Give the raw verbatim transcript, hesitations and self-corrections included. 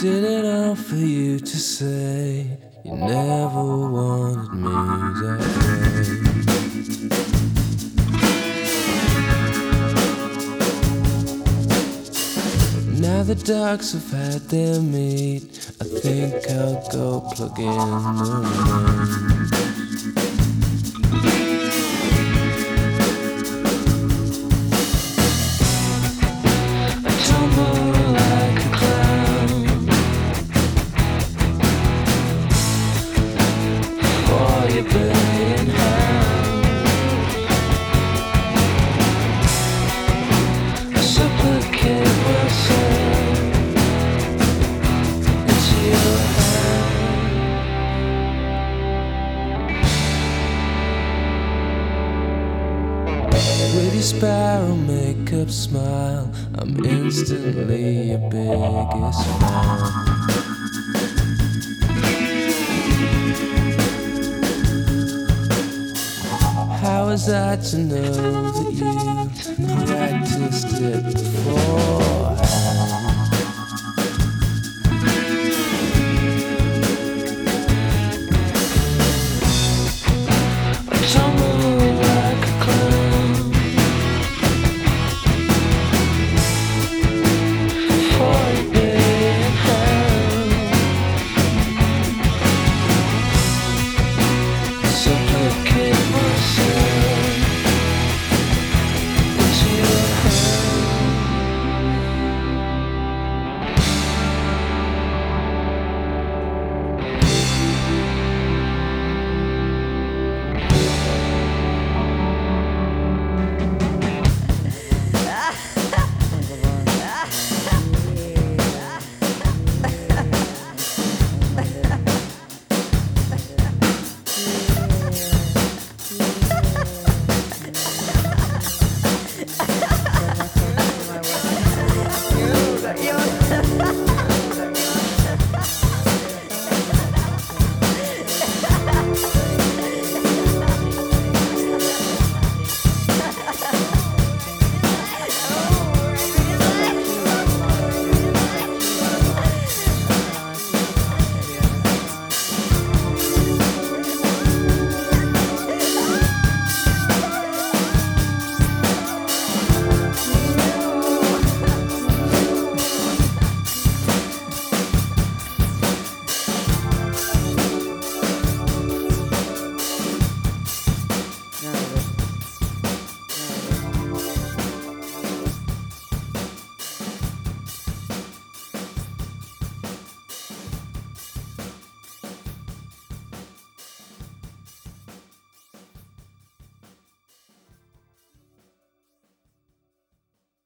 it all for you to say you never wanted me that way. Now the dogs have had their meat, I think I'll go plug in the rain. With your spiral makeup smile, I'm instantly your biggest fan. How was I to know that you practiced it before?